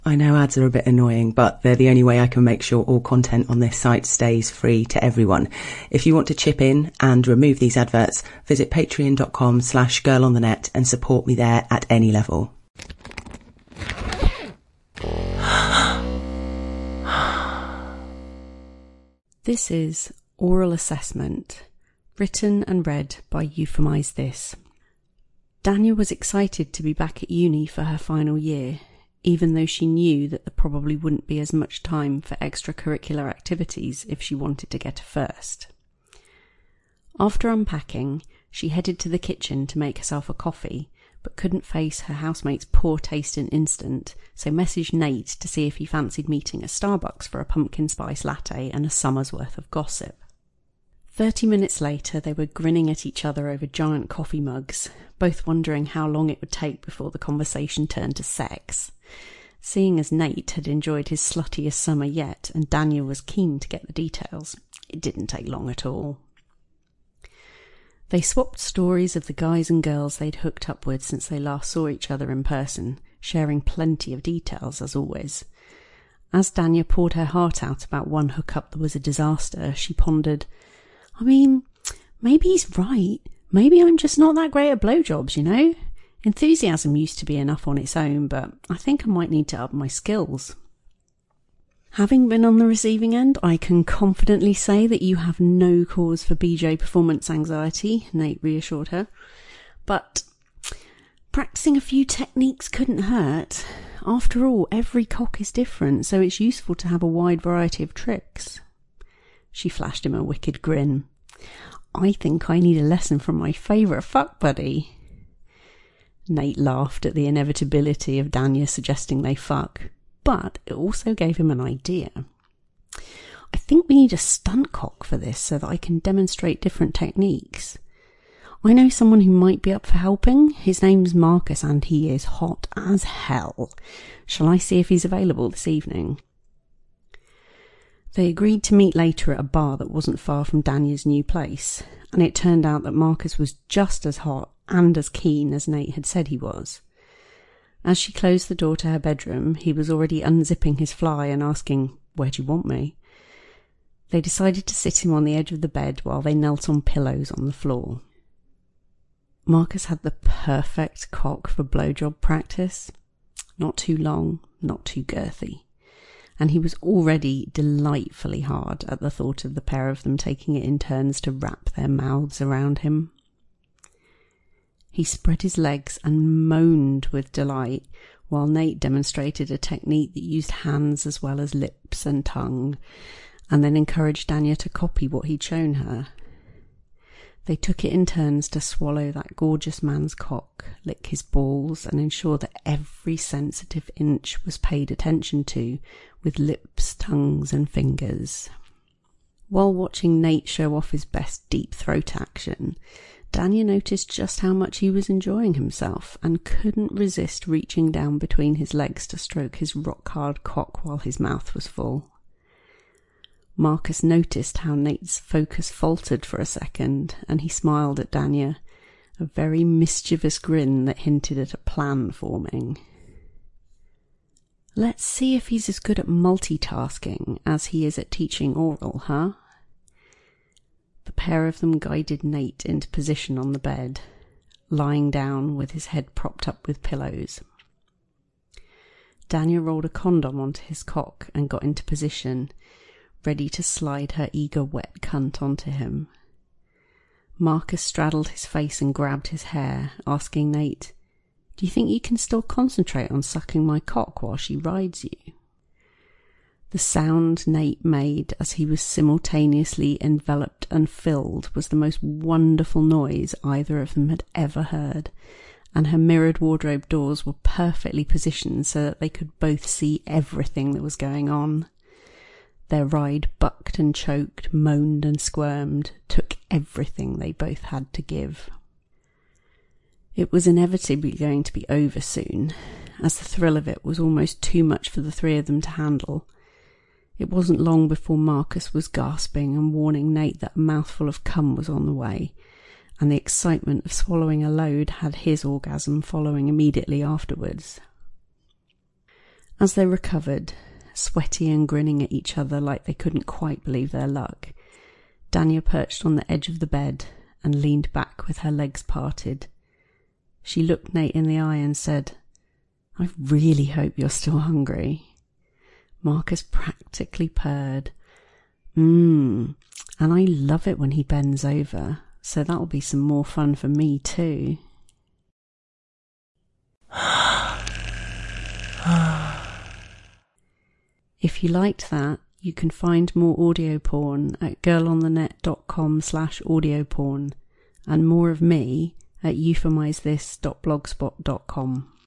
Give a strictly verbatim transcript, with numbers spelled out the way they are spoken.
I know ads are a bit annoying, but they're the only way I can make sure all content on this site stays free to everyone. If you want to chip in and remove these adverts, visit patreon.com slash girl on the net and support me there at any level. This is Oral Assessment, written and read by Euphemize This. Dania was excited to be back at uni for her final year, even though she knew that there probably wouldn't be as much time for extracurricular activities if she wanted to get a first. After unpacking, she headed to the kitchen to make herself a coffee, but couldn't face her housemate's poor taste in instant, so messaged Nate to see if he fancied meeting at Starbucks for a pumpkin spice latte and a summer's worth of gossip. Thirty minutes later, they were grinning at each other over giant coffee mugs, both wondering how long it would take before the conversation turned to sex. Seeing as Nate had enjoyed his sluttiest summer yet, and Dania was keen to get the details, it didn't take long at all. They swapped stories of the guys and girls they'd hooked up with since they last saw each other in person, sharing plenty of details as always. As Dania poured her heart out about one hookup that was a disaster, she pondered, I mean, maybe he's right. Maybe I'm just not that great at blowjobs, you know? Enthusiasm used to be enough on its own, but I think I might need to up my skills. Having been on the receiving end, I can confidently say that you have no cause for B J performance anxiety, Nate reassured her. But practicing a few techniques couldn't hurt. After all, every cock is different, so it's useful to have a wide variety of tricks. She flashed him a wicked grin. I think I need a lesson from my favourite fuck buddy. Nate laughed at the inevitability of Dania suggesting they fuck, but it also gave him an idea. I think we need a stunt cock for this so that I can demonstrate different techniques. I know someone who might be up for helping. His name's Marcus and he is hot as hell. Shall I see if he's available this evening? They agreed to meet later at a bar that wasn't far from Dania's new place, and it turned out that Marcus was just as hot and as keen as Nate had said he was. As she closed the door to her bedroom, he was already unzipping his fly and asking, "Where do you want me?" They decided to sit him on the edge of the bed while they knelt on pillows on the floor. Marcus had the perfect cock for blowjob practice. Not too long, not too girthy. And he was already delightfully hard at the thought of the pair of them taking it in turns to wrap their mouths around him. He spread his legs and moaned with delight, while Nate demonstrated a technique that used hands as well as lips and tongue, and then encouraged Dania to copy what he'd shown her. They took it in turns to swallow that gorgeous man's cock, lick his balls, and ensure that every sensitive inch was paid attention to, with lips, tongues, and fingers. While watching Nate show off his best deep throat action, Dania noticed just how much he was enjoying himself, and couldn't resist reaching down between his legs to stroke his rock-hard cock while his mouth was full. Marcus noticed how Nate's focus faltered for a second, and he smiled at Dania, a very mischievous grin that hinted at a plan forming. Let's see if he's as good at multitasking as he is at teaching oral, huh? The pair of them guided Nate into position on the bed, lying down with his head propped up with pillows. Dania rolled a condom onto his cock and got into position, ready to slide her eager wet cunt onto him. Marcus straddled his face and grabbed his hair, asking Nate, "Do you think you can still concentrate on sucking my cock while she rides you?" The sound Nate made as he was simultaneously enveloped and filled was the most wonderful noise either of them had ever heard, and her mirrored wardrobe doors were perfectly positioned so that they could both see everything that was going on. Their ride bucked and choked, moaned and squirmed, took everything they both had to give. It was inevitably going to be over soon, as the thrill of it was almost too much for the three of them to handle. It wasn't long before Marcus was gasping and warning Nate that a mouthful of cum was on the way, and the excitement of swallowing a load had his orgasm following immediately afterwards. As they recovered, sweaty and grinning at each other like they couldn't quite believe their luck, Danya perched on the edge of the bed and leaned back with her legs parted. She looked Nate in the eye and said, "I really hope you're still hungry." Marcus practically purred. Mmm, and I love it when he bends over, so that'll be some more fun for me too. If you liked that, you can find more audio porn at girlonthenet.com slash audio porn and more of me at euphemizethis dot blogspot dot com.